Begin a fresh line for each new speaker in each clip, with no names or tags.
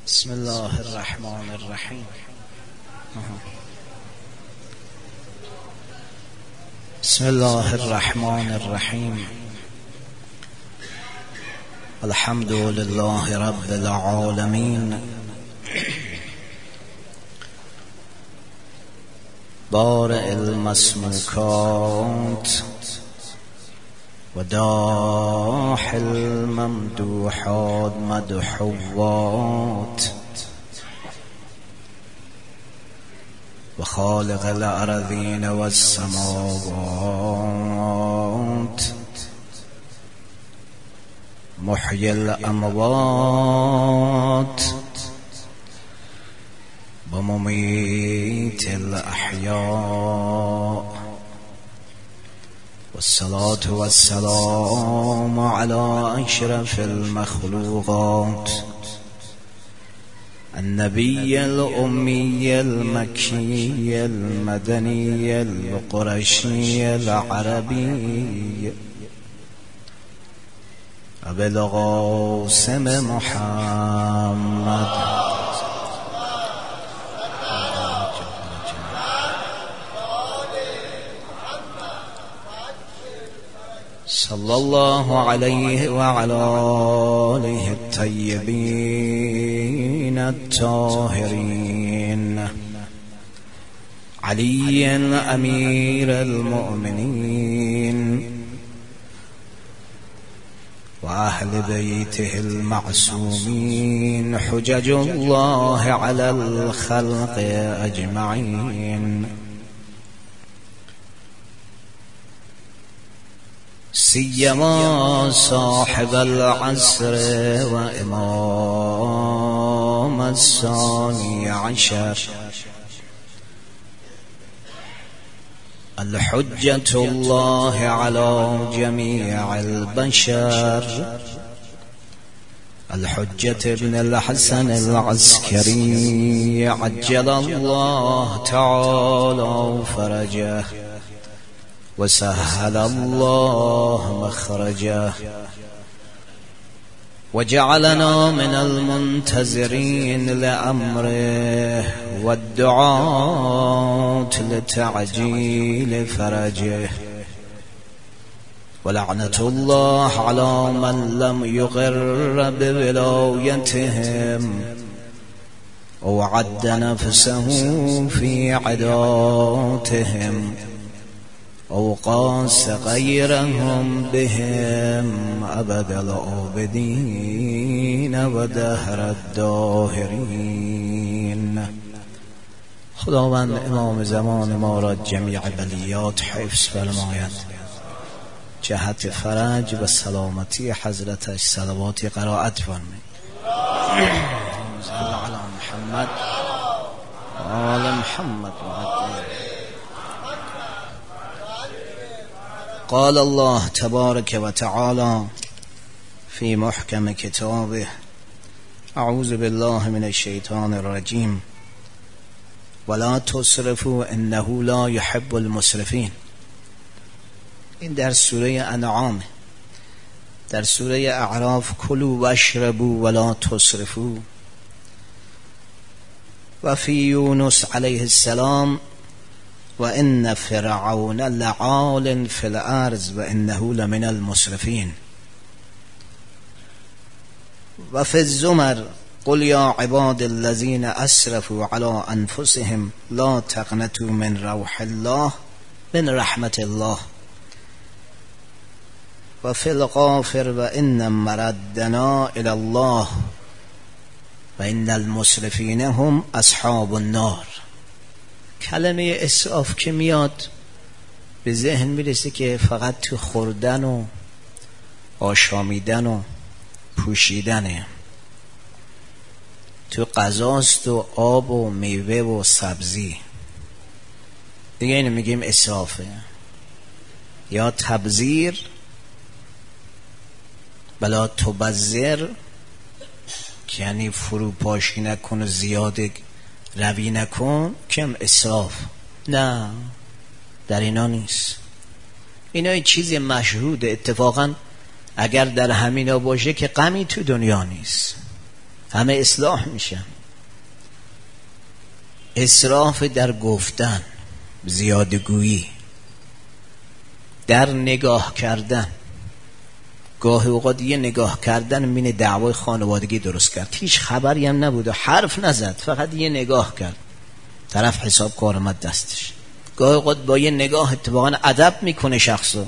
بسم الله الرحمن الرحیم. بسم الله الرحمن الرحیم. الحمد لله رب العالمین، بارئ المسموکات و داح الممدوحات مدحوات و خالق الارضین و السماوات محیی الاموات و ممیت الاحیاء والصلاة والسلام على اشرف المخلوقات النبي الأمي المكي المدني القرشي العربي أبي القاسم محمد صلى الله عليه وعلى آله الطيبين الطاهرين علي أمير المؤمنين وأهل بيته المعصومين حجج الله على الخلق أجمعين، سيما صاحب العصر وإمام الثاني عشر الحجة الله على جميع البشر الحجة ابن الحسن العسكري عجل الله تعالى فرجه وسهل الله مخرجه وجعلنا من المنتظرين لأمره والدعاة لتعجيل فرجه، ولعنة الله على من لم يغر بولايتهم أو عد نفسه في عداتهم أو قاس غيرهم بهم أبد العابدين ودهر الداهرين. خداوند امام زمان ما را جمیع بلیات حفظ فرماید، جهت فرج و سلامتی حضرتش صلواتی قرائت فرمایید. صل علی محمد و آل محمد. قال الله تبارك وتعالى في محكم كتابه أعوذ بالله من الشيطان الرجيم ولا تسرفوا إنه لا يحب المسرفين. این در سوره انعام. در سوره اعراف کلوا واشربوا ولا تسرفوا. و فی یونس علیه السلام و ان فرعون لعال فی الارض و انه لمن المسرفین. و فی الزمر قل یا عباد الذین اسرفوا علی انفسهم لا تقنطوا من روح الله من رحمت الله. و فی الغافر و ان مردنا الی الله و ان المسرفین هم اصحاب النار. کلمه اسراف که میاد به ذهن میرسه که فقط تو خوردن و آشامیدن و پوشیدنه، تو غذاست و آب و میوه و سبزی دیگه. اینو میگیم اسرافه یا تبذیر. بلا تبذر یعنی فروپاشی نکن و زیاده روی نکن، کم اسراف. نه، در اینا نیست. اینا یه چیز مشهوده. اتفاقا اگر در همینا باشه که غمی تو دنیا نیست. همه اصلاح میشن. اسراف در گفتن، زیادگویی، در نگاه کردن. گاهی اوقات یه نگاه کردن مین دعوای خانوادگی درست کرد، هیچ خبری هم نبود و حرف نزد، فقط یه نگاه کرد، طرف حساب کار اومد دستش. گاهی اوقات با یه نگاه اتفاقا ادب میکنه شخصو.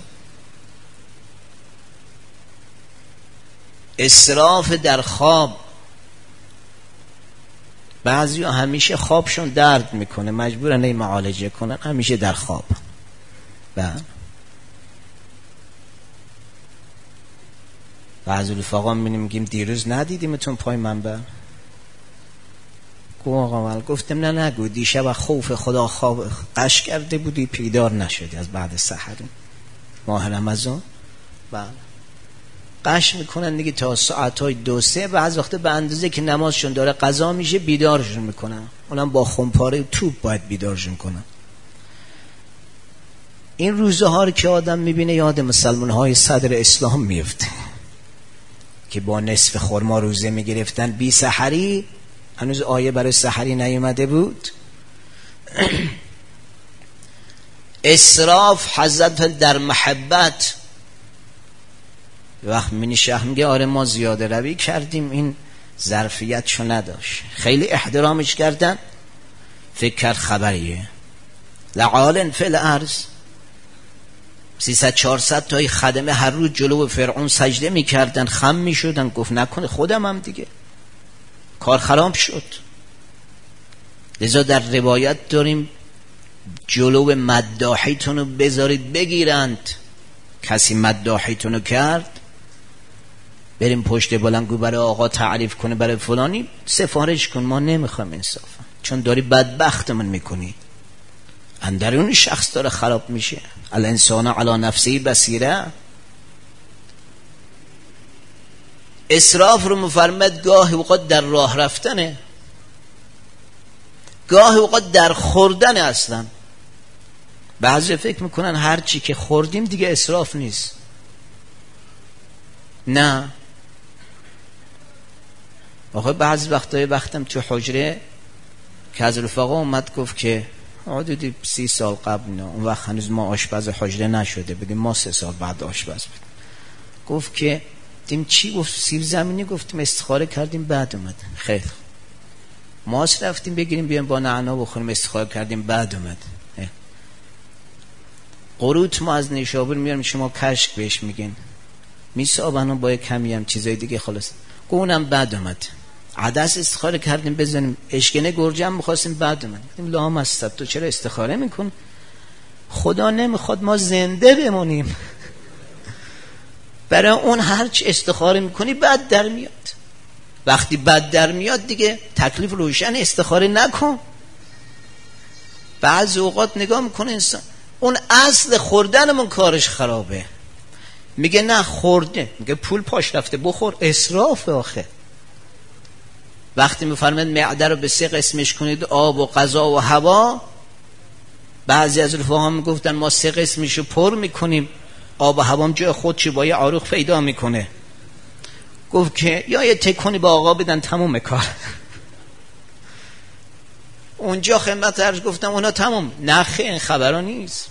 اسراف در خواب، بعضی ها همیشه خوابشون درد میکنه، مجبورن این معالجه کنن، همیشه در خواب. بعضی رفقا میگیم دیروز ندیدیمتون پای منبر؟ گفتم نه نگو، دیشب خوف خدا خواب قش کرده بودی، پیدار نشدی از بعد سحر ماه رمضان. قش میکنن دیگه تا ساعتهای 2-3، بعض وقت به اندازه که نمازشون داره قضا میشه بیدارشون میکنن، اونم با خمپاره توپ باید بیدارشون کنن. این روزه ها رو که آدم میبینه یاد مسلمان های صدر اسلام میفته که با نصف خرما روزه میگرفتن بی سحری. هنوز آیه برای سحری نیومده بود. اسراف حضرت در محبت. وقت منی شهر میگه آره ما زیاده روی کردیم، این ظرفیتشو نداشت، خیلی احترامش کردن، فکر کرد خبریه. لعالن فی الارض، 300-400 تای خدمه هر روز جلو فرعون سجده میکردن، خم میشدن. گفت نکنه خودم هم دیگه، کار خراب شد. لذا در روایت داریم جلو مداحیتونو بذارید بگیرند. کسی مداحیتونو کرد، بریم پشت بلندگو برای آقا تعریف کنه، برای فلانی سفارش کن، ما نمیخوام انصافا، چون داری بدبختمون میکنی. اندرون شخص داره خراب میشه. الانسان علی نفسی بصیره. اسراف رو مفرمد گاهی اوقات در راه رفتنه، گاهی اوقات در خوردن. اصلا بعضی فکر میکنن هر چی که خوردیم دیگه اسراف نیست. نه آخه بعضی وقتم تو حجره که از رفقا اومد گفت که حدودی 30 سال قبل، نه اون وقت هنوز ما آشپز حجره نشده بودیم، ما 3 سال بعد آشپز بودیم. گفت که دیم چی؟ گفت سیب زمینی. گفتیم استخاره کردیم بعد اومد. خیلی ماست رفتیم بگیریم بیام با نعنا بخوریم، استخاره کردیم بعد اومد. قروت ما از نیشابور میاریم، شما کشک بهش میگین، میسابن با کمی هم چیزای دیگه، خلاص اونم بعد اومد. عدس استخاره کردیم بزنیم، اشکنه گرجم میخواستیم بعد اومد. گفتیم لام است، تو چرا استخاره میکن؟ خدا نمیخواد ما زنده بمونیم. برای اون هرچی استخاره میکنی بد در میاد. وقتی بد در میاد دیگه تکلیف روشن، استخاره نکن. بعضی اوقات نگاه میکنه انسان اون اصل خوردنمون کارش خرابه، میگه نه خورده، میگه پول پاش رفته بخور، اسراف آخه. وقتی میفرماید معده رو به 3 قسمش کنید، آب و غذا و هوا، بعضی از رفقا میگفتن ما 3 قسمشو پر میکنیم، آب و هوام جای خودش با یه آروخ پیدا میکنه. گفت که یا یه تکونی با آقا بدن تموم کار. اونجا خدمت عرض گفتم اونا تموم. نخه این خبرها نیست.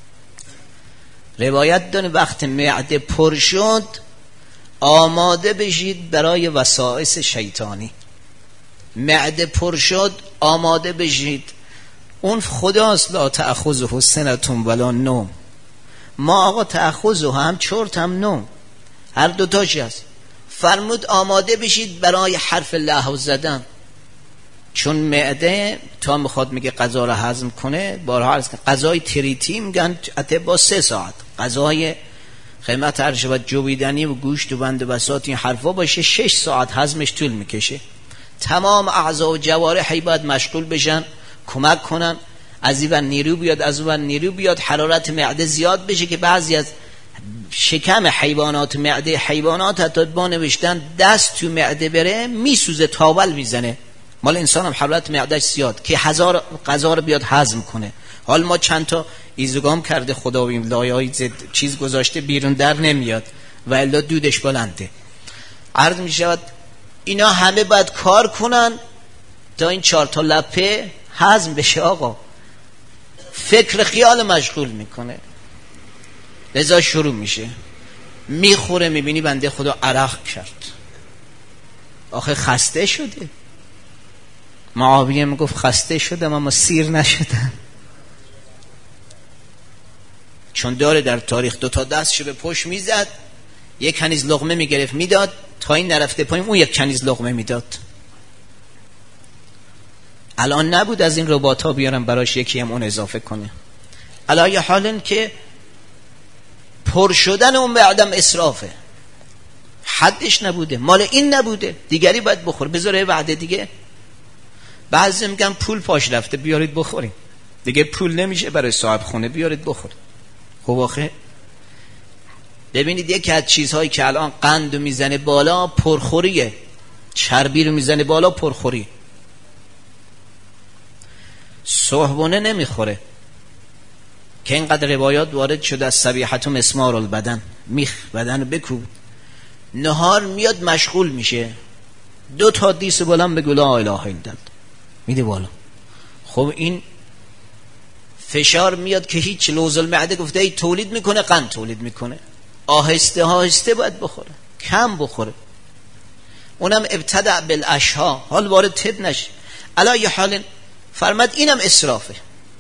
روایت داره وقت معده پر شد آماده بشید برای وسائس شیطانی. معده پر شد آماده بشید. اون خداست لا تأخذه سنة ولا نوم. ما آقا تأخذه هم چرت هم نوم، هر دوتاش هست. فرمود آماده بشید برای حرف لهو زدن، چون معده تا میخواد میگه غذا رو هضم کنه، بارها عرض کنه غذای تریتی میگن با 3 ساعت، غذای قیمت هر شود جویدنی و گوشت و بند و بساط این حرفا باشه 6 ساعت هضمش طول میکشه. تمام اعضا و جوارح باید مشغول بشن، کمک کنن، از این نیرو بیاد از اون نیرو بیاد، حرارت معده زیاد بشه که بعضی از شکم حیوانات، معده حیوانات حتی با نوشتن دست تو معده بره میسوزه، تاول میزنه. مال انسان هم حرارت معدهش زیاد که 1000 غذا رو بیاد هضم کنه. حال ما چند تا ایزوگام کرده خدا و این لایه‌ای چیز گذاشته بیرون در نمیاد و الا دودش بلنده. عرض می شود اینا همه باید کار کنن تا این 4 تا لپه هضم بشه. آقا فکر خیال مشغول میکنه، لذا شروع میشه میخوره، میبینی بنده خدا عرق کرد، آخه خسته شده. معاویه میگفت خسته شدم اما سیر نشدم، چون داره در تاریخ 2 تا دستشو به پشت میزد، یک کنیز لقمه میگرفت میداد، تا این نرفته پایین اون یک کنیز لقمه میداد. الان نبود از این رباط ها بیارم براش یکی هم اون اضافه کنه. علای حالن که پر شدن اون به عدم اسرافه، حدش نبوده، مال این نبوده، دیگری باید بخور، بذاره وعده دیگه. بعضی میگن پول پاش رفته بیارید بخوریم، دیگه پول نمیشه برای صاحب خونه، بیارید بخورید. خب آخه ببینید یکی از چیزهایی که الان قند رو میزنه بالا پرخوریه، چربی رو میزنه بالا پرخوری. صحبونه نمیخوره که اینقدر روایات وارد شده از صبیحتم اسمار البدن، میخ بدن رو بکوب. نهار میاد مشغول میشه، 2 تا دیس بلند بگو لا اله الا الله میده بالا. خب این فشار میاد که هیچ لوز المعده گفته ای تولید میکنه، قند تولید میکنه، آهسته آهسته باید بخوره، کم بخوره، اونم ابتدع بالاشها، حال وارد تب نشه. علای حال فرمد اینم اسرافه.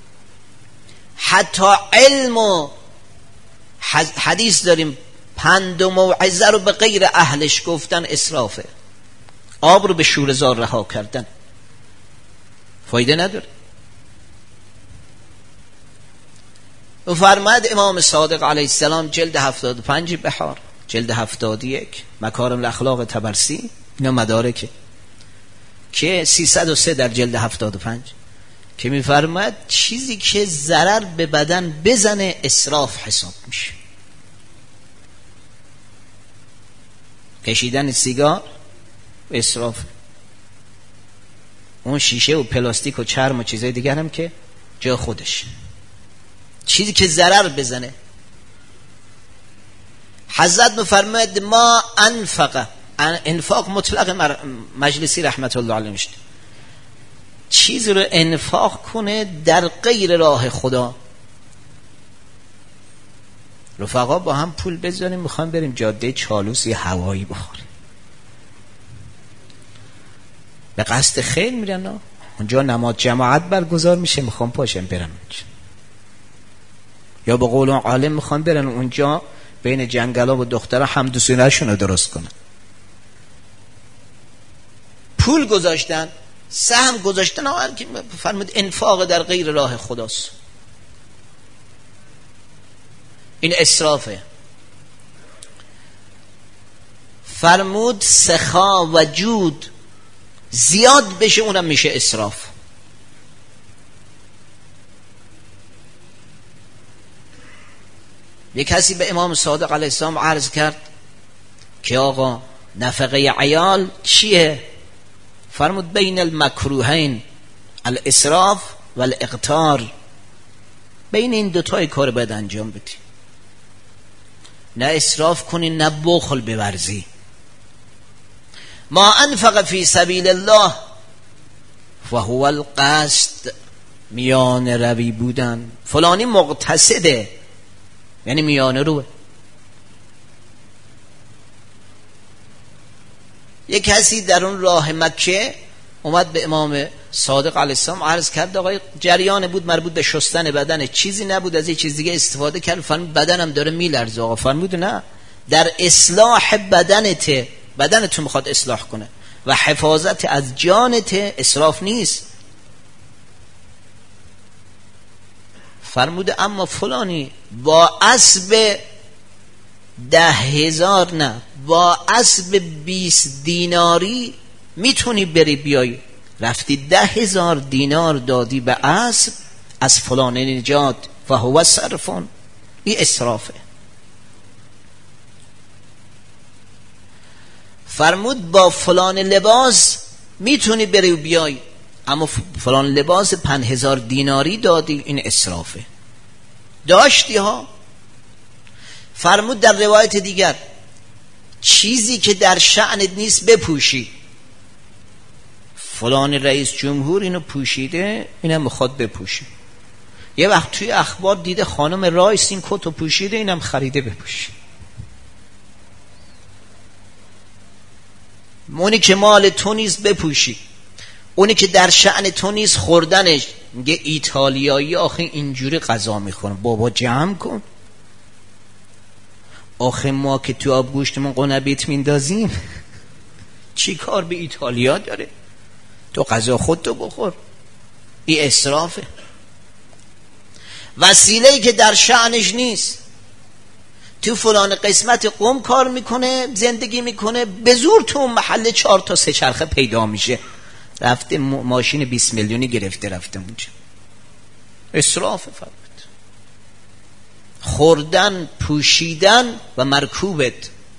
حتی علم و حدیث داریم، پند و موعظه رو به غیر اهلش گفتن اسرافه. آب رو به شوره‌زار رها کردن فایده نداره. و فرماد امام صادق علیه السلام جلد 75 بحار، جلد 71 مکارم الاخلاق طبرسی، اینا مدارکه که 303 در جلد 75 که میفرماد چیزی که ضرر به بدن بزنه اسراف حساب میشه. کشیدن سیگار اسراف، اون شیشه و پلاستیک و چرم و چیزای دیگر هم که جا خودش، چیزی که ضرر بزنه. حضرت میفرماید ما انفق، انفاق مطلق مجلسی رحمت الله علیه میشه، چیزی رو انفاق کنه در غیر راه خدا. رفقا با هم پول بذاریم میخوایم بریم جاده چالوس یه هوایی بخوریم، به قصد خیر میرن، اونجا نماز جماعت برگزار میشه میخوام پاشم برن اونجا، یا به قول اون عالم میخوام برن اونجا بین جنگلا و دخترها حمد و سینه‌شون رو درست کنن. پول گذاشتن، سهم گذاشتن، آن که فرمود انفاق در غیر راه خداست، این اسرافه. فرمود سخا و جود زیاد بشه اونم میشه اسراف. یک کسی به امام صادق علیه السلام عرض کرد که آقا نفقه عیال چیه؟ فرمود بین المکروهین الاسراف و الاقتار، بین این دوتای کار باید انجام بدی، نه اسراف کنی نه بخل بورزی. ما انفق فی سبیل الله فهو القصد، میان روی بودن، فلانی مقتصده یعنی میانه روه. یک کسی در اون راه مکه اومد به امام صادق علیه السلام عرض کرد آقای جریان بود مربوط به شستن بدن، چیزی نبود از یه چیز دیگه استفاده کرد. فرمود بدنم داره میلرزه. آقا فرمود نه، در اصلاح بدنت میخواد اصلاح کنه و حفاظت از جانت اسراف نیست. فرمود اما فلانی با اسب 10,000 نه، با اسب 20 دیناری میتونی بری بیای، رفتی 10,000 دینار دادی به اسب از فلان نجات و هو صرفون، این اسرافه. فرمود با فلان لباس میتونی بری بیای اما فلان لباس 5,000 دیناری دادی، این اسرافه. داشتی ها. فرمود در روایت دیگر چیزی که در شأنت نیست بپوشی، فلان رئیس جمهور اینو پوشیده، اینم میخواد بپوشه. یه وقت توی اخبار دیده خانم رئیس این کتو پوشیده، اینم خریده بپوشه. اونی که مال تو نیست بپوشی، اونی که در شأن تو نیست خوردنش. میگه ایتالیایی آخه اینجوری غذا میخورن. بابا جمع کن. آخه ما که تو آب گوشتمون قنبیت میندازیم، چی کار به ایتالیا داره؟ تو غذا خودتو بخور. این اسرافه. وسیله‌ای که در شأنش نیست، تو فلان قسمت قم کار میکنه، زندگی میکنه، به زور تو اون محله 4 تا 3 چرخه پیدا میشه، رفته ماشین 20 میلیونی گرفته رفته اونجا. اسراف فقط. خوردن، پوشیدن و مرکوبت.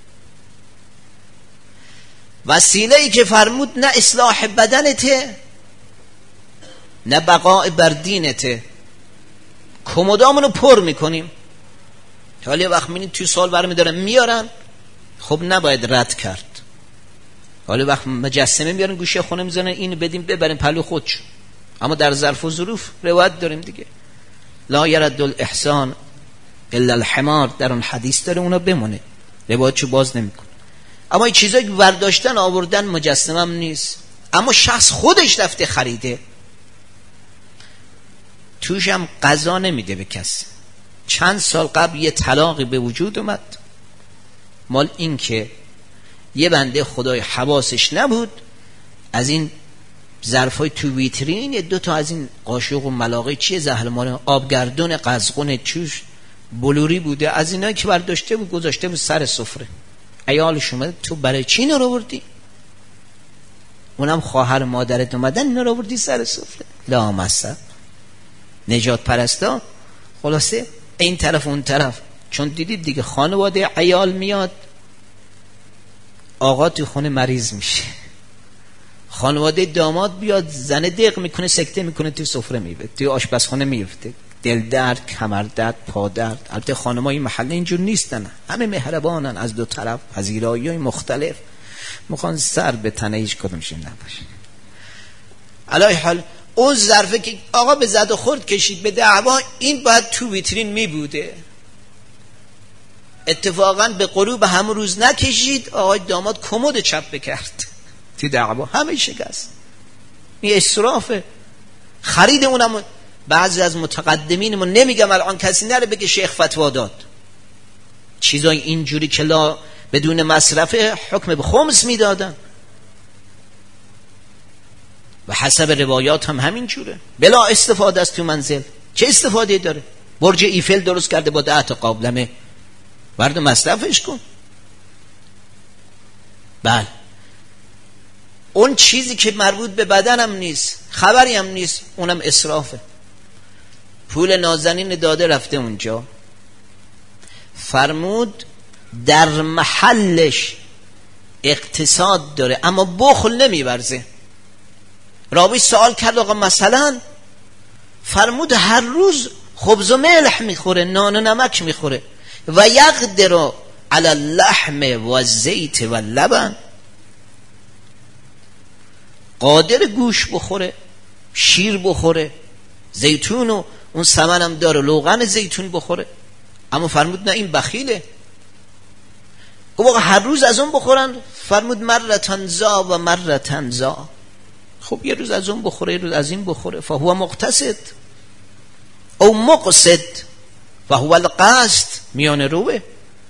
وسیله‌ای که فرمود نه اصلاح بدنته نه بقاء بر دینته. کمدامونو پر میکنیم. حالا وقت میبینید توی سال برمی دارن میارن، خب نباید رد کرد. حالا وقت مجسمه میارن گوشه خونه میزنن، این بدیم ببریم پلو خودش. اما در ظرف و ظروف روایت داریم دیگه، لا یرد الاحسان الا الحمار، در اون حدیث داره، اونا بمونه، روایتشو باز نمیکن. اما این چیزایی که برداشتن آوردن مجسمه هم نیست، اما شخص خودش رفته خریده، توش هم قضا نمیده به کسی. چند سال قبل یه طلاقی به وجود اومد، مال این که یه بنده خدای حواسش نبود، از این ظرفای تو ویترین 2 تا از این قاشق و ملاقه چیه زهرمار آبگردون قزقون چوش بلوری بوده، از اینایی که برداشته بود گذاشته بود سر سفره. عیالش اومده تو برای چی اینو رو بردی؟ اونم خواهر مادرت اومدن اینو رو بردی سر سفره. لا مصب نجات پرستا. خلاصه این طرف اون طرف، چون دیدید دیگه خانواده عیال میاد، آقا تو خونه مریض میشه، خانواده داماد بیاد زن دق میکنه، سکته میکنه، تو سفره میفته، تو آشپزخانه میفته، دل درد، کمر درد، پا درد. البته خانمای محله اینجور نیستن، همه مهربانن از 2 طرف، پذیرایی‌های مختلف، میخوان سر به تنه هیچ کدومشون نباشه. علی حال اون ظرفه که آقا به زد و خورد کشید به دعوا، این باید تو ویترین می اتفاقا به غروب همون روز نکشید، آقای داماد کمد چپ بکرد تو دعوا، همه شکست. این اسرافه. خرید اونم بعضی از متقدمینمون، نمیگم الان کسی نره بگه شیخ فتوا داد، چیزای اینجوری که لا بدون مصرف حکم به خمس میدادن و حسب روایات هم همین جوره، بلا استفاده است تو منزل. چه استفاده داره؟ برج ایفل درست کرده با 10 تا قابلمه، برد مصرفش کن. بله اون چیزی که مربوط به بدنم نیست، خبری هم نیست، اونم اسرافه. پول نازنین داده رفته اونجا، فرمود در محلش اقتصاد داره اما بخل نمیورزه. راوی سوال کرد آقا مثلا، فرمود هر روز خبز و ملح میخوره، نان و نمک میخوره، و یقدر علی اللحم و الزیت و اللبن، قادر گوش بخوره، شیر بخوره، زیتون و اون سمن هم داره، روغن زیتون بخوره. اما فرمود نه این بخیله. گفت هر روز از اون بخورن؟ فرمود مرتن زا و مرتن زا. خب یه روز از اون بخوره، یه روز از این بخوره، فهو مقتصد او مقصد فهو القصد، میانه روه.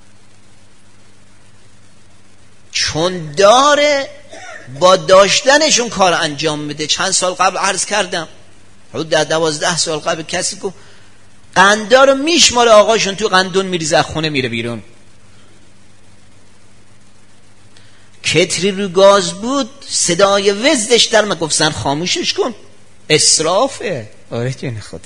چون داره با داشتنشون کار انجام میده. چند سال قبل عرض کردم، حدود 12 سال قبل کسی گفت قندا رو میشماره آقاشون تو قندون میریزه از خونه میره بیرون. کتری رو گاز بود، صدای وزدش در من گفت زن خاموشش کن، اسرافه. آره جون خودت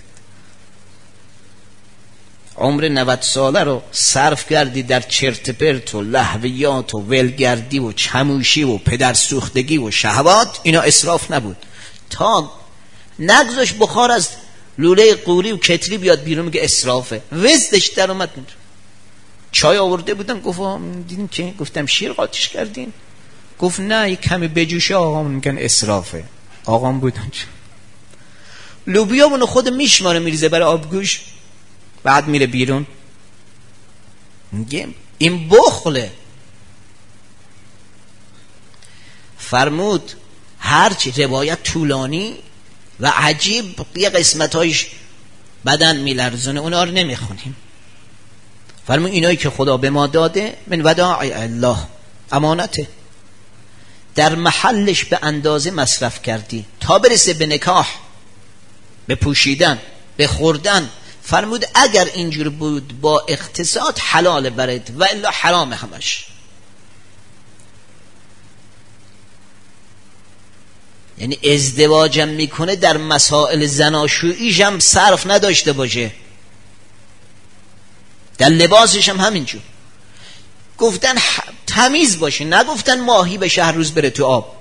عمر 90 ساله رو صرف کردی در چرت پرت و لهویات و ولگردی و چموشی و پدر سوختگی و شهوات. اینا اسراف نبود تا نگذاش بخار از لوله قوری و کتری بیاد بیرون میگه اسرافه. وزدش در اومد. چای آورده بودم، گفتم دیدیم که، گفتم شیر قاطیش کردین؟ گفت نه یک کمی بجوشه آقا میگن اسرافه. آقام بود اونجا. لوبیا اونو خود میشماره میریزه برای آبگوش، بعد میره بیرون. میگه این بخله. فرمود هرچی روایت طولانی و عجیب، یه قسمتایش بدن میلرزونه، اونا رو نمیخونیم. فرمود اینایی که خدا به ما داده من ودائع الله، امانته، در محلش به اندازه مصرف کردی تا برسه به نکاح، به پوشیدن، به خوردن. فرمود اگر اینجور بود با اقتصاد حلال برد و الا حرام همش. یعنی ازدواجم میکنه در مسائل زناشوییش هم صرف نداشته باشه، در لباسش هم همینجور. گفتن تمیز باشه، نگفتن ماهی بشه هر روز بره تو آب.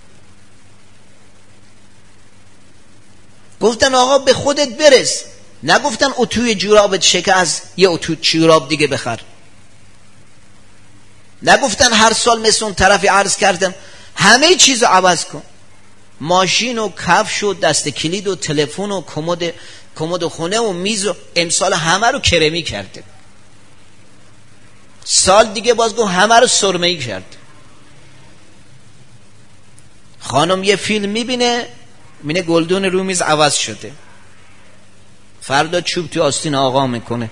گفتن آقا به خودت برس، نگفتن اتوی جورابت شکست یه اتو جوراب دیگه بخر. نگفتن هر سال مثل اون طرفی عرض کردم همه چیز عوض کن، ماشین و کفش و دست کلید و تلفن و کمد خونه و میز و امسال همه رو کرمی کرده، سال دیگه باز گفت همه رو سرمه‌ای کرد. خانم یه فیلم میبینه مینه گلدون رو میز عوض شده، فردا چوب تو آستین آقا میکنه،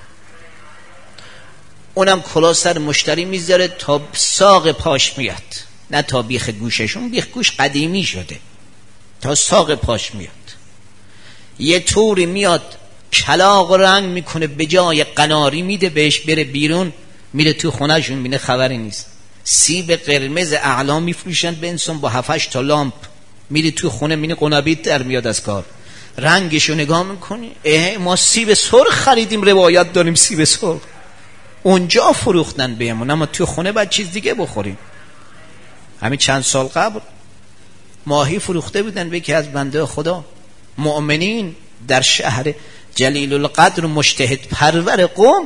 اونم کلاه سر مشتری میذاره تا ساق پاش میاد، نه تا بیخ گوششون، بیخ گوش قدیمی شده، تا ساق پاش میاد. یه طوری میاد کلاغ رنگ میکنه، به جای قناری میده بهش بره بیرون، میره تو خونهشون بینه خبری نیست. سیب قرمز اعلا میفروشن به انسان با 7-8 تا لامپ، میره تو خونه مینه قنابیت در میاد از کار، رنگشو نگاه میکنی ما سیب سرخ خریدیم، روایت داریم سیب سرخ اونجا فروختن بهمون، اما تو خونه باید چیز دیگه بخوریم. همین چند سال قبل ماهی فروخته بودن به یکی از بنده خدا مؤمنین در شهر جلیل القدر مجتهد پرور قوم،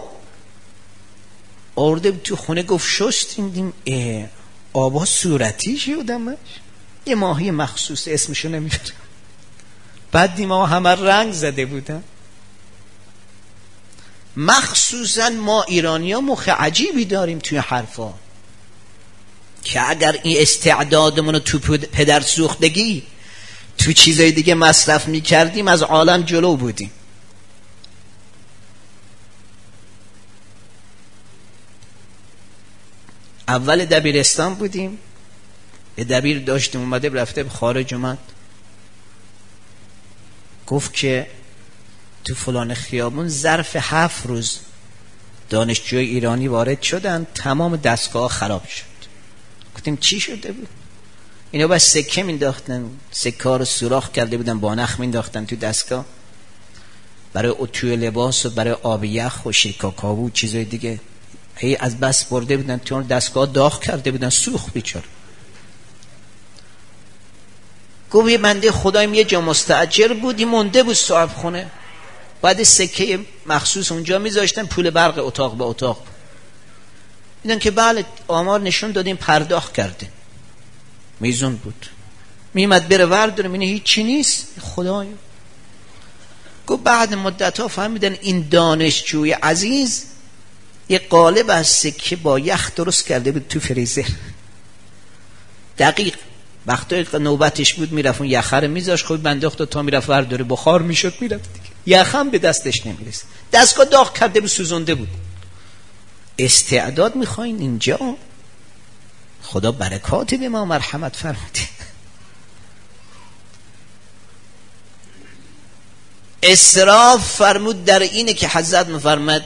آورده تو خونه گفت شستیم دیم آبا صورتی شدمش، یه ماهی مخصوص اسمشو نمیبرم، بعد دیم ها همه رنگ زده بودن. مخصوصا ما ایرانی ها مخ عجیبی داریم توی حرفا که اگر این استعدادمونو تو پدر سوختگی تو چیزای دیگه مصرف میکردیم از عالم جلو بودیم. اول دبیرستان بودیم، یه دبیر داشتیم اومده رفته به خارج، اومد گفت که تو فلان خیابون ظرف 7 روز دانشجوی ایرانی وارد شدن، تمام دستگاه خراب شد. گفتیم چی شده بود؟ اینا بس سکه مینداختن، سکه ها رو سوراخ کرده بودن با نخ مینداختن تو دستگاه برای اتوی لباس و برای آب یخ و شیرکاکاو و چیزای دیگه، هی از بس برده بودن تو دستگاه داغ کرده بودن، سوخت بیچاره. گفت یه بنده خدایم یه جا مستاجر بود، این مونده بود صاحب خونه، بعد سکه مخصوص اونجا میذاشتن پول برق اتاق به اتاق. دیدن که بله آمار نشون دادیم پرداخت کرده، میزون بود، میمد بره ورداره مینه هیچ چی نیست. خدایا. گفت بعد مدت ها فهمیدن این دانشجوی عزیز یه قالب از سکه با یخ درست کرده بود تو فریزر، دقیق وقتی نوبتش بود میرفت اون یخ رو میذاش، خود بنداخت تا میرفت ورداره بخار میشد میرفت دیگه، یخ هم به دستش نمیرسید، دستگاه داغ کرده بود سوزونده بود. استعداد میخواین اینجا؟ خدا برکاتی به ما مرحمت فرموده. اسراف فرمود در اینه که حضرت مفرمد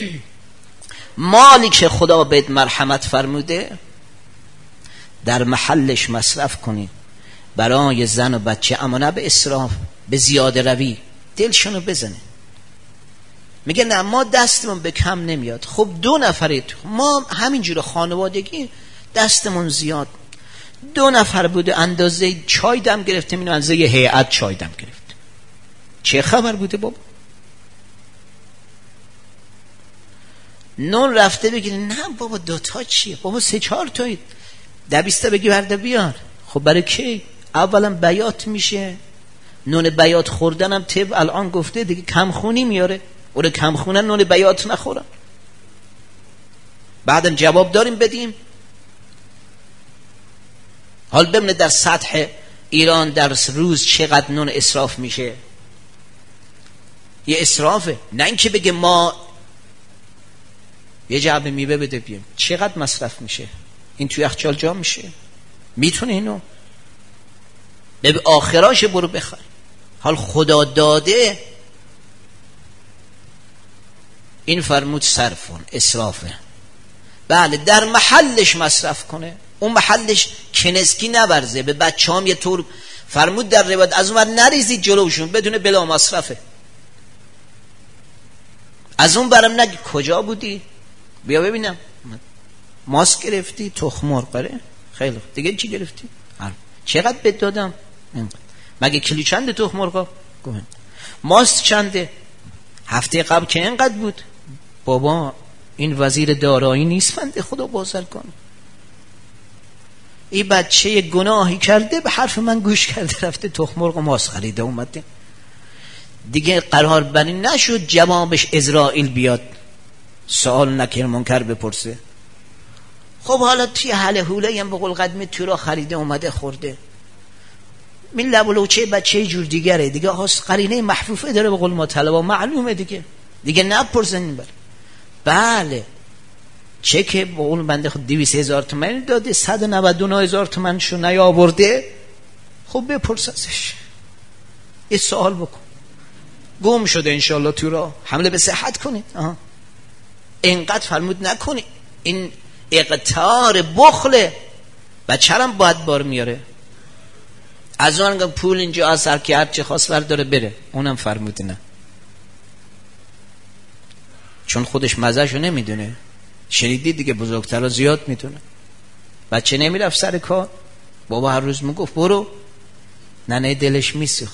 مالی که خدا بهت مرحمت فرموده در محلش مصرف کنی برای زن و بچه، اما نه به اسراف، به زیاده روی دلشونو بزنه. میگه نه ما دستمون به کم نمیاد. خب 2 نفرید، ما همینجور خانوادگی دستمون زیاد، 2 نفر بوده اندازه چای دم گرفتیم، اینو اندازه هیئت چای دم گرفت، چه خبر بوده بابا؟ نون رفته بگیره، نه بابا 2 تا چیه بابا، 3-4 تایید، 10-20 تا بگی برده بیار. خب برای کی؟ اولا بیات میشه، نون بیات خوردن هم طب الان گفته دیگه کمخونی میاره، اون کمخونن نون بیات نخورن. بعدم جواب داریم بدیم. حال ببینه در سطح ایران در روز چقدر نون اسراف میشه. یه اسرافه، نه اینکه بگه ما یه جعبه میوه بده بیم. چقدر مصرف میشه؟ این توی یخچال جا میشه؟ میتونه اینو به آخراش برو بخر. حال خدا داده این فرمود صرفون اسرافه. بله در محلش مصرف کنه، اون محلش کنسکی نبرزه. به بچه هم یه طور فرمود در روایت از اون نریزید جلوشون بدون بلا مصرفه. از اون برم نگی کجا بودی بیا ببینم ماست گرفتی تخم مرغ خیلی دیگه چی گرفتی چقدر بهت دادم مگه کیلو چنده تخم مرغ ماست چنده هفته قبل که اینقدر بود بابا این وزیر دارایی نیست بنده خدا بازرگان کن این بچه گناهی کرده به حرف من گوش کرده رفته تخم مرغ و ماست خریده اومده دیگه قرار بر این نشد جوابش اسرائیل بیاد سوال نکر منکر بپرسه خب حالا توی حل حوله هم به قول قدمی تو را خریده اومده خورده من لبولوچه بچه جور دیگره دیگه قرینه محفوفه داره به قول ما طلبا معلومه دیگه نپرسن بر بله چه که به قول بنده خود 200,000 تومان داده 199,000 تومان شو نیاورده خب بپرس ازش یه سوال بکن گم شده انشالله تو را حمله به صحت کنید اینقدر فرمود نکنید این اقتار بخله بچه‌رم باید بار میاره از اون پول اینجا اثر که هرچی خواست برداره بره اونم فرمود نه چون خودش مزهشو نمیدونه شنیدید دیگه بزرگترها زیاد میدونه بچه نمیرفت سر کار بابا هر روز میگفت برو ننه دلش میسوخت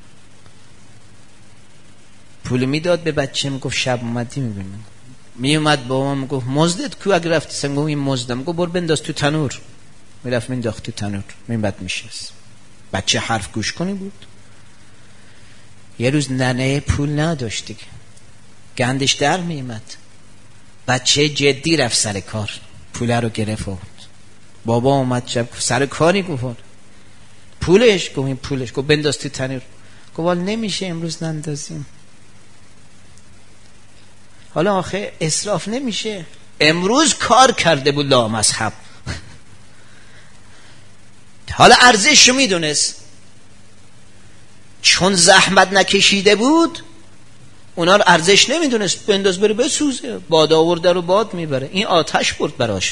پول میداد به بچه میگفت شب اومدی میبینم میومد بابا میگفت مزدت کو اگه رفتی سنگو این مزدم میگفت برو بنداز تو تنور میرفت مینداخت تو تنور میبد میشست بچه حرف گوش کنی بود یه روز ننه پول نداشت دیگه گندش در میمد بچه جدی رفت سر کار پول رو گرفت بابا اومد شب سر کاری گفت پولش گفت این پولش گفت بنداز تو تنور گفت نمیشه امروز نندازیم حالا آخه اسراف نمیشه امروز کار کرده بود لامصحب حالا ارزششو میدونست چون زحمت نکشیده بود اونا رو ارزش نمیدونست بنداز بره بسوزه باد آورده رو باد میبره این آتش برد براش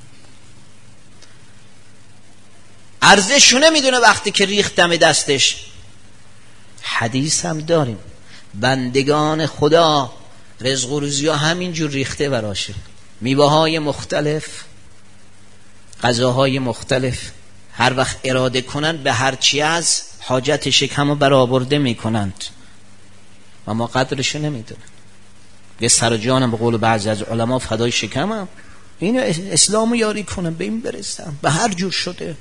ارزششو نمیدونه وقتی که ریخت دم دستش حدیث هم داریم بندگان خدا رزق و روزی ها همینجور ریخته براشه میوه های مختلف غذاهای مختلف هر وقت اراده کنن به هرچی از حاجت شکم رو برآورده میکنند و ما قدرشو نمیدونن یه سر جانم به قول بعضی از علما فدای شکمم اینو اسلامو یاری کنم به این برسم به هر جور شده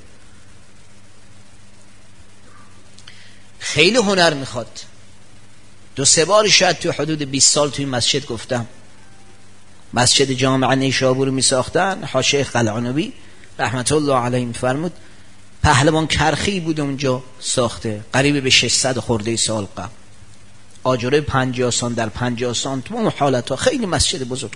خیلی هنر میخواد 2-3 بار شاید تو حدود 20 سال توی مسجد گفتم مسجد جامع نیشابور می ساختن حاشیه قلعانوی رحمت الله علیه فرمود پهلوان کرخی بود اونجا ساخته قریب به 600 خورده سال قبل آجره 50 سانت در 50 سانت تمام حالتها خیلی مسجد بزرگی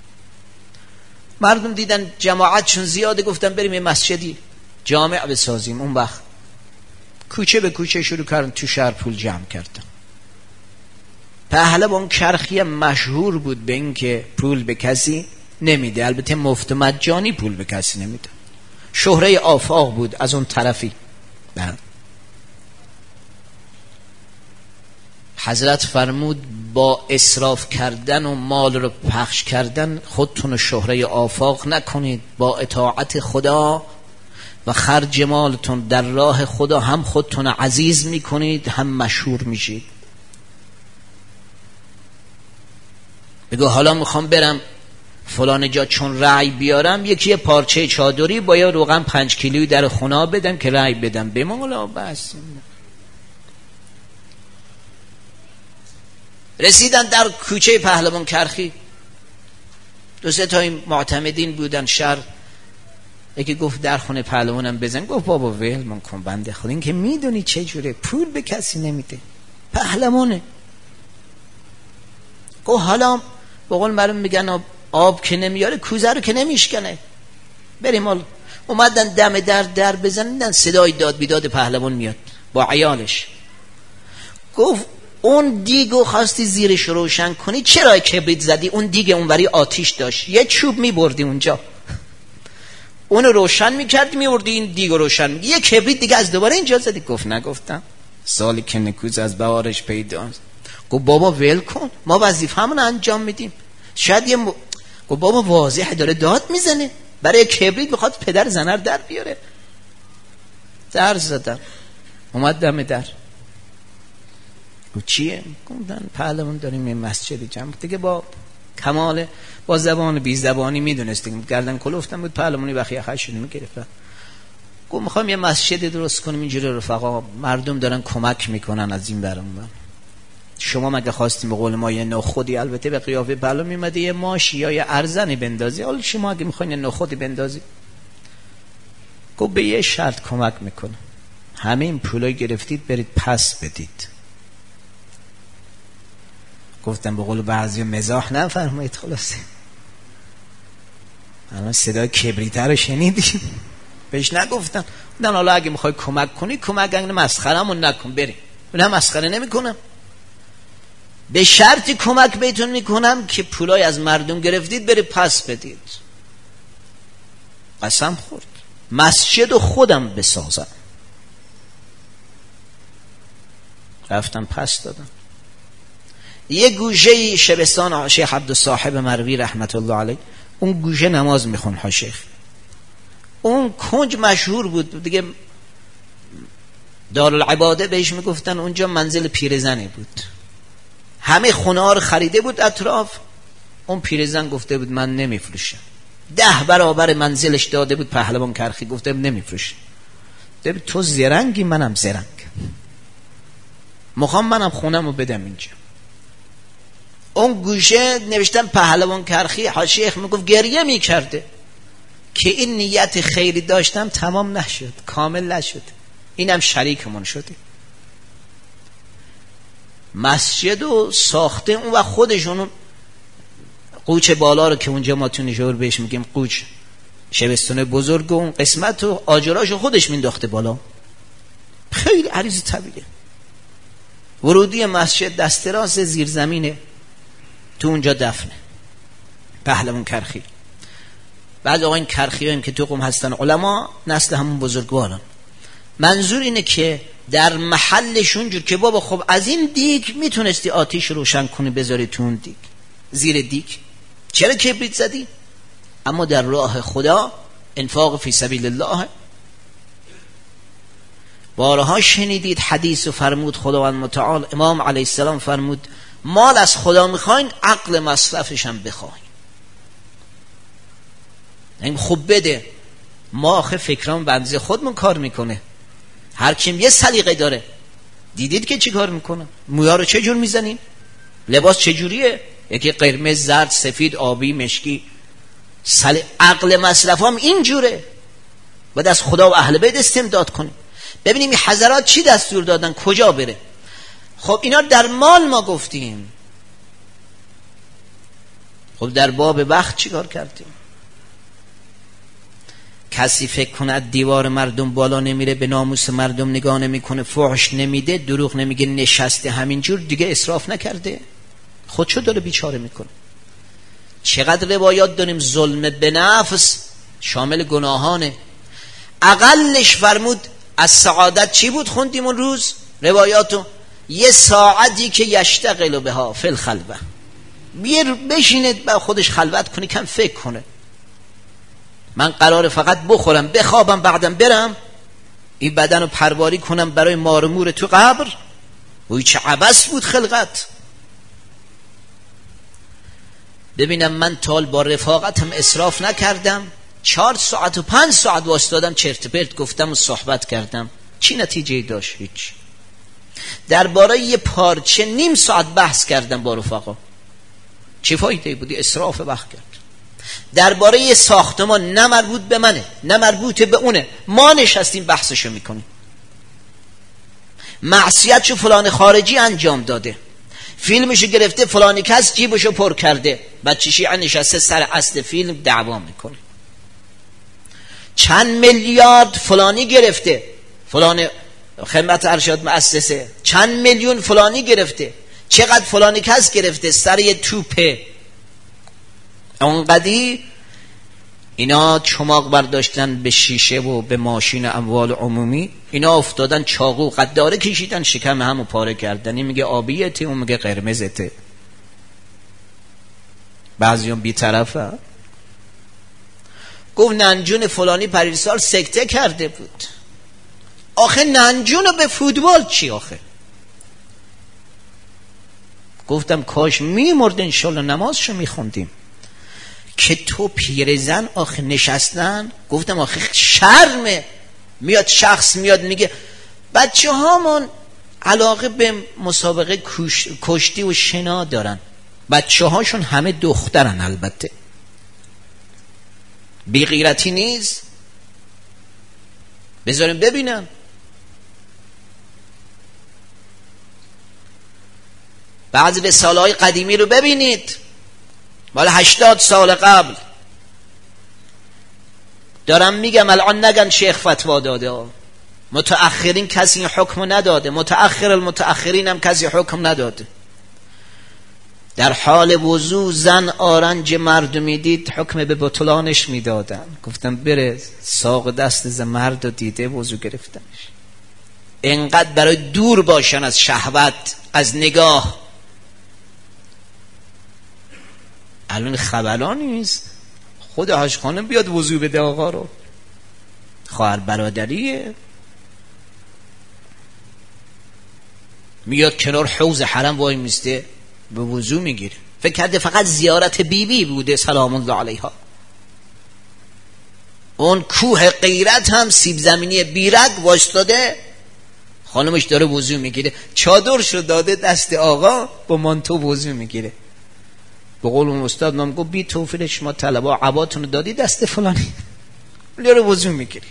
مردم دیدن جماعت چون زیاده گفتن بریم یه مسجدی جامع بسازیم اون وقت کوچه به کوچه شروع کردن تو شهر پول جمع کردن پهلوان کرخی مشهور بود به این که پول به کسی نمیده البته مفت مجانی پول به کسی نمیده شهره آفاق بود از اون طرفی حضرت فرمود با اسراف کردن و مال رو پخش کردن خودتون رو شهره آفاق نکنید با اطاعت خدا و خرج مالتون در راه خدا هم خودتون عزیز میکنید هم مشهور میشید بگو حالا میخوام برم فلان جا چون رأی بیارم یکی پارچه چادری با یه روغن 5 کیلویی در خونه بدم که رأی بدم به مولا بس. رسیدن در کوچه پهلوان کرخی، 2-3 تا این معتمدین بودن شهر. یکی گفت در خونه پهلوانم بزن. گفت بابا ول من کن بنده خدا، این که میدونی چه جوره، پول به کسی نمیده، پهلوانه. گفت حالا بقول معلوم میگن آب که نمیاره کوزه رو که نمیشکنه، بریم. اومدن دم در بزنن، صدای داد بیداد پهلوان میاد با عیالش. گفت اون دیگو خواستی زیرش روشن کنی، چرا کبریت زدی؟ اون دیگ اونوری آتیش داشت، یه چوب میبردی اونجا، اونو روشن میکردی میبردی، این دیگو روشن یه کبریت دیگه از دوباره اینجا زدی. گفت نگفتم، سالی که نکوز از بهارش پیداست. گفت بابا ول کن، ما وظیفه‌مون انجام میدیم. شاید گفت بابا واضحه داره داد میزنه، برای کبریت میخواد پدر زنر در بیاره. در زدم، اومد دم در. گفت چیه؟ گفتن پهلوان داریم یه مسجد جمع دیگه. با کمال با زبان بی زبانی میدونستیم، گردن کلفتم بود پهلوانی بخیه خشن میگرفت. گفت میخوایم یه مسجد درست کنیم اینجوری، رفقا مردم دارن کمک میکنن از این برام. شما مگه خواستیم به قول ما یه نخودی، البته به قیافه پهلوان میمده یه ماشی یا یه ارزنی بندازی، حالا شما اگه میخواین یه نخودی بندازی. گفت به یه شرط کمک میکنه، همه این پولای گرفتید برید پس بدید. گفتم به قول بعضی مزاح نفرمایید. خلاصه الان صدای کبریت رو شنیدیم، بهش نگفتم. گفتن حالا اگه میخوای کمک کنی کمک، اگه مسخره‌مون نکن بریم. من مسخره نمیکنم، به شرطی کمک بهتون میکنم که پولای از مردم گرفتید برید پس بدید. قسم خورد مسجد و خودم بسازم. رفتم پس دادم. یه گوشه شبستان شیخ عبدالصاحب مروی رحمت الله علیه، اون گوشه نماز میخون ها شیخ. اون کنج مشهور بود دیگه، دارالعباده بهش میگفتن. اونجا منزل پیرزنی بود، همه خونه ها رو خریده بود اطراف. اون پیرزن گفته بود من نمیفروشم، 10 برابر منزلش داده بود پهلوان کرخی، گفته بود نمیفروشم. تو زرنگی منم زرنگ، میخوام منم خونم رو بدم اینجا. اون گوشه نوشتم پهلوان کرخی. شیخ میگفت گریه میکرده که این نیت خیری داشتم تمام نشد، کامل نشد، اینم شریکمون شده. مسجد رو ساخته اون و خودشون قوچ بالا رو که اونجا ما تو نشور بهش میگیم قوچ، شبستون بزرگ، اون قسمت و آجراشو خودش مینداخته بالا. خیلی عریض طبیعه. ورودی مسجد دست راست زیر زمینه، تو اونجا دفنه پهلوان کرخی. بعد آقا این کرخی هاییم که تو قم هستن علما نسل همون بزرگواران. منظور اینه که در محلشون جور که بابا خب از این دیگ میتونستی آتیش روشن کنی بذاری تو اون دیگ، زیر دیگ چرا کبریت زدی؟ اما در راه خدا انفاق فی سبیل الله. بارها شنیدید حدیث و فرمود خداوند متعال، امام علیه السلام فرمود مال از خدا میخواین عقل مصرفش هم بخواین. این خوب بده، ما آخه فکرام بنزه خودمون کار میکنه، هر کیم یه سلیقه داره. دیدید که چی کار میکنه؟ مویا رو چه جور میزنین؟ لباس چه جوریه؟ یکی قرمز، زرد، سفید، آبی، مشکی. عقل مصرف هم این جوره. باید از خدا و اهل بیت استمداد کنیم. ببینیم این حضرات چی دستور دادن، کجا بره. خب اینا در مال ما گفتیم، خب در باب وقت چی کار کردیم؟ کسی فکر کنه دیوار مردم بالا نمیره، به ناموس مردم نگاه نمیکنه، فحش نمیده، دروغ نمیگه، نشسته همینجور، دیگه اسراف نکرده؟ خودشو داره بیچاره میکنه. چقدر روایات داریم ظلم به نفس شامل گناهانه. اقلش فرمود از سعادت چی بود خوندیم اون روز روایاتو؟ یه ساعتی که یشتغل بها فی الخلوه، بشینه با خودش خلوت کنه، کم فکر کنه من قراره فقط بخورم بخوابم بعدم برم این بدن رو پرواری کنم برای مارمور تو قبر. وی چه عبث بود خلقت. ببینم من تال با رفاقتم اسراف نکردم، 4 ساعت و 5 ساعت واسطادم چرت پرت گفتم و صحبت کردم، چی نتیجه داشت؟ هیچ. درباره یه پارچه نیم ساعت بحث کردم با رفقا، چه فایده بودی؟ اسراف وقت کرد. درباره یه ساختمان نه مربوط به منه نه مربوط به اونه، ما نشستیم بحثشو میکنیم. معصیتشو فلان خارجی انجام داده، فیلمشو گرفته فلانی کس جیبشو پر کرده، بچه شیعه نشسته سر اصل فیلم دعوا میکنه. چند میلیارد فلانی گرفته، فلان خدمت ارشاد مؤسسه چند میلیون فلانی گرفته، چقدر فلانی کس گرفته سر یه توپه اونقدی. اینا چماق برداشتن به شیشه و به ماشین اموال عمومی، اینا افتادن چاقو قداره کشیدن شکم همو پاره کردن. این میگه آبیته، اون میگه قرمزته. بعضیون بی طرفه. گفت ننجون فلانی پریسال سکته کرده بود. آخه ننجون به فوتبال چی آخه؟ گفتم کاش میمرد انشالله نمازشو میخوندیم. که تو پیرزن آخه نشستن. گفتم آخه شرمه. میاد شخص میاد میگه بچه هامون علاقه به مسابقه کشتی و شنا دارن، بچه هاشون همه دخترن، البته بی غیرتی نیست، بذاریم ببینم. بعضی رساله‌های قدیمی رو ببینید مال 80 سال قبل. دارم میگم الان نگن شیخ فتوا داده، متأخرین کسی حکم نداده، متأخر المتأخرین هم کسی حکم نداده. در حال وضو زن آرنج مرد میدید حکم به بطلانش میدادن. گفتم بره ساق دست ز مرد رو دیده وضو گرفتنش. اینقدر برای دور باشن از شهوت، از نگاه. الان خبران نیست خود حاج خانم بیاد وضو بده آقا رو، خواهر برادریه، میاد کنار حوض حرم وای میسته به وضو میگیره. فکر کرده فقط زیارت بیبی بوده سلام الله علیها. اون کوه غیرت هم سیب زمینی بیرق واشتاده، خانمش داره وضو میگیره، چادرشو داده دست آقا با مانتو وضو میگیره. به قول اون استاد نام گفت بی توفیق شما طلبا عباتون دادی دست فلانی داره وضو میگیری.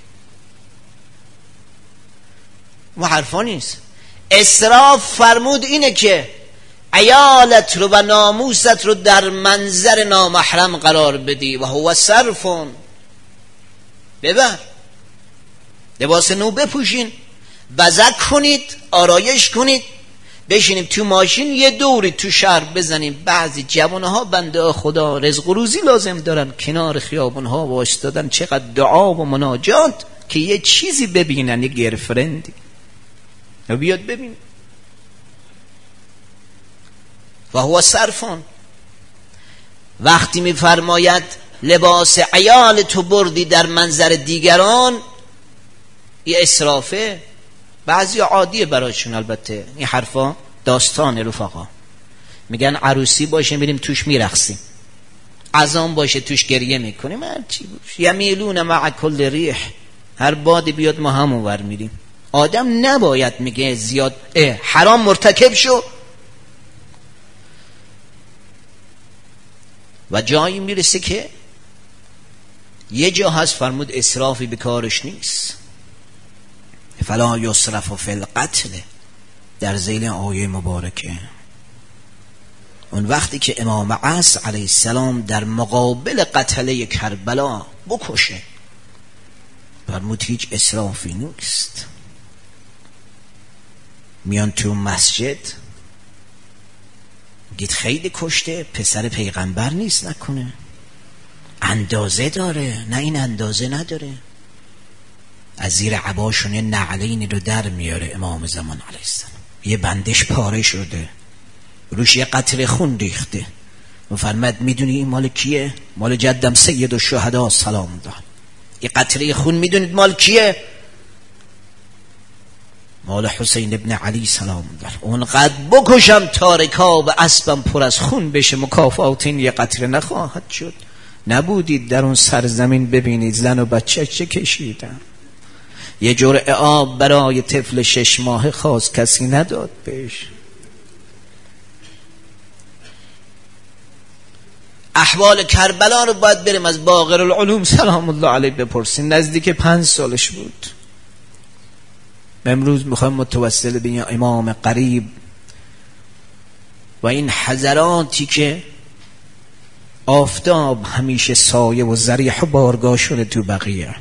و حرفا نیست. اسراف فرمود اینه که عیالت رو و ناموست رو در منظر نامحرم قرار بدی و هو صرفون. ببر لباس نو بپوشین، بزک کنید، آرایش کنید، بشینیم تو ماشین یه دوری تو شهر بزنیم. بعضی جوانها بنده خدا رزق و روزی لازم دارن، کنار خیابونها وایستادن، چقدر دعا و مناجات که یه چیزی ببینن، یه گرفرندی بیاد ببین. و هو صرفون. وقتی میفرماید لباس عیال تو بردی در منظر دیگران، یه اسرافه. بعضی عادیه برایشون، البته این حرفا داستان رفقا. میگن عروسی باشه میریم توش میرقصیم، اذان باشه توش گریه میکنیم، هر چی باشه. یمیلون مع کل ریح، هر بادی بیاد ما همون ور میریم. آدم نباید میگه زیاد حرام مرتکب شو. و جایی میرسه که یه جا هست فرمود اسرافی به کارش نیست. فلا یسرف فی القتل، در ذیل آیه مبارکه. اون وقتی که امام عصر علیه السلام در مقابل قتله کربلا بکشه، فرمود هیچ اسرافی نیست. میان تو مسجد گید خیلی کشته، پسر پیغمبر نیست نکنه، اندازه داره، نه این اندازه نداره. از زیر عباشون یه نعلینی رو در میاره امام زمان علیه السلام، یه بندش پاره شده، روش یه قطره خون ریخته و فرمد میدونی این مال کیه؟ مال جدم سید الشهدا سلام الله. یه قطره خون میدونید مال کیه؟ مال حسین ابن علی سلام الله. اونقدر بکشم تا رکاب اسبم پر از خون بشه، مکافات این یه قطره نخواهد شد. نبودید در اون سرزمین ببینید زن و بچه چه کشیدن. یه جرعه آب برای طفل 6 ماهه خواست، کسی نداد بهش. احوال کربلا رو باید بریم از باقر العلوم سلام الله علیه بپرسیم. نزدیک 5 سالش بود. امروز میخوایم متوسل به امام قریب و این حضراتی که آفتاب همیشه سایه و ذریح و بارگاه شده تو بقیه.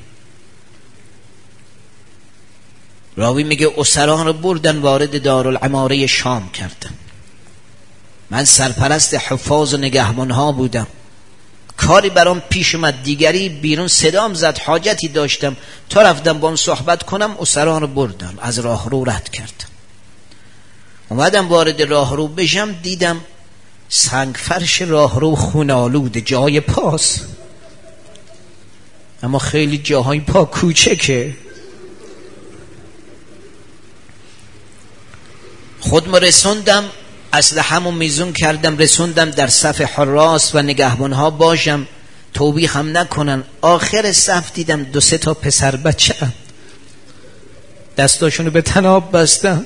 راوی میگه اسرا رو بردن وارد دارالعماره شام کردن. من سرپرست حفاظ و نگهبانها بودم. کاری برام پیش اومد، دیگری بیرون صدام زد، حاجتی داشتم، تا رفتم با اون صحبت کنم اسرا رو بردن، از راه رو رد کردم. اومدم وارد راه رو بشم، دیدم سنگ فرش راه رو خونالود، جای پاس، اما خیلی جاهای پا کوچکه. خودم رسوندم، اسلحه‌مو میزون کردم، رسوندم در صف حراس و نگهبانها باشم، توبیخ هم نکنن. آخر صف دیدم 2-3 تا پسر بچه دستاشونو به طناب بستند.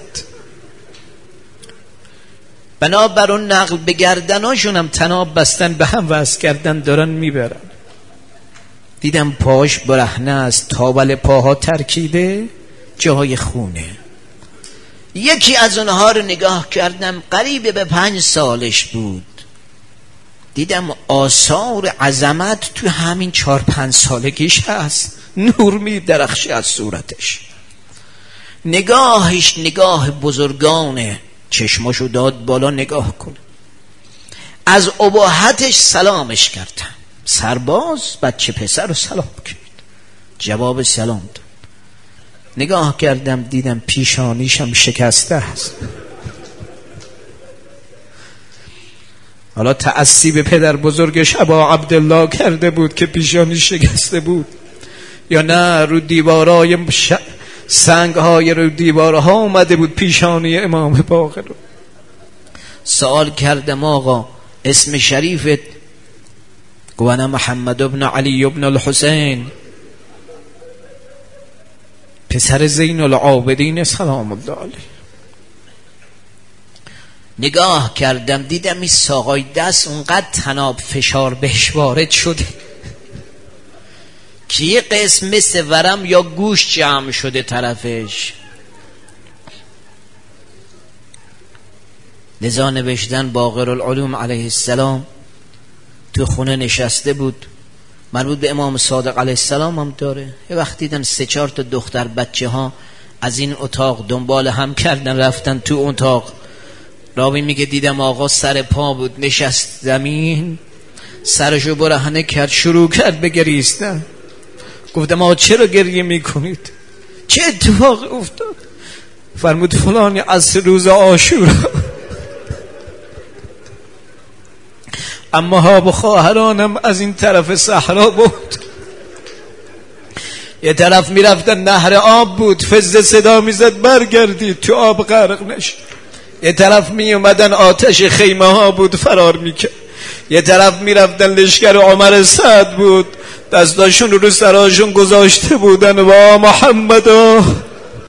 بنابر اون نقل به گردناشونم طناب بستن، به هم وصل کردن، دارن میبرن. دیدم پاش برهنه است، تاول پاها ترکیده، جای خونه. یکی از اونها رو نگاه کردم، قریب به 5 سالش بود. دیدم آثار عظمت تو همین 4-5 سالگیش هست، نور می درخشه از صورتش. نگاهش نگاه بزرگانه، چشماشو داد بالا نگاه کن. از اباحتش سلامش کردم. سرباز بچه پسر رو سلام کرد، جواب سلام داد. نگاه کردم دیدم پیشانیشم شکسته است. حالا تأسی به پدر بزرگش ابا عبدالله کرده بود که پیشانی شکسته بود، یا نه رو دیوارای سنگهای رو دیوارها اومده بود پیشانی امام باقر رو. سوال کردم آقا اسم شریفت؟ گوانا محمد ابن علی ابن الحسین، پسر زین العابدین سلام الله علیه. نگاه کردم دیدم این ساقای دست اونقدر طناب فشار بهش وارد شده که یه قسم مثل ورم یا گوش جمع شده طرفش. لذا نوشتن باقر العلوم علیه السلام تو خونه نشسته بود، مربوط به امام صادق علیه السلام هم داره. یه وقت دیدم 3-4 تا دختر بچه ها از این اتاق دنبال هم کردن رفتن تو اتاق. راوی میگه دیدم آقا سر پا بود، نشست زمین، سرشو برهنه کرد، شروع کرد به گریستن. گفتم آقا چرا گریه میکنید؟ چه اتفاق افتاد؟ فرمود فلانی از روز عاشورا اما ها با خواهرانم از این طرف صحرا بود، یه طرف میرفتن نهر آب بود، فزه صدا میزد برگردید تو آب غرق نشید. یه طرف میومدن آتش خیمه ها بود فرار میکرد. یه طرف میرفتن لشکر عمر سعد بود، دستاشون رو سراشون گذاشته بودن و محمد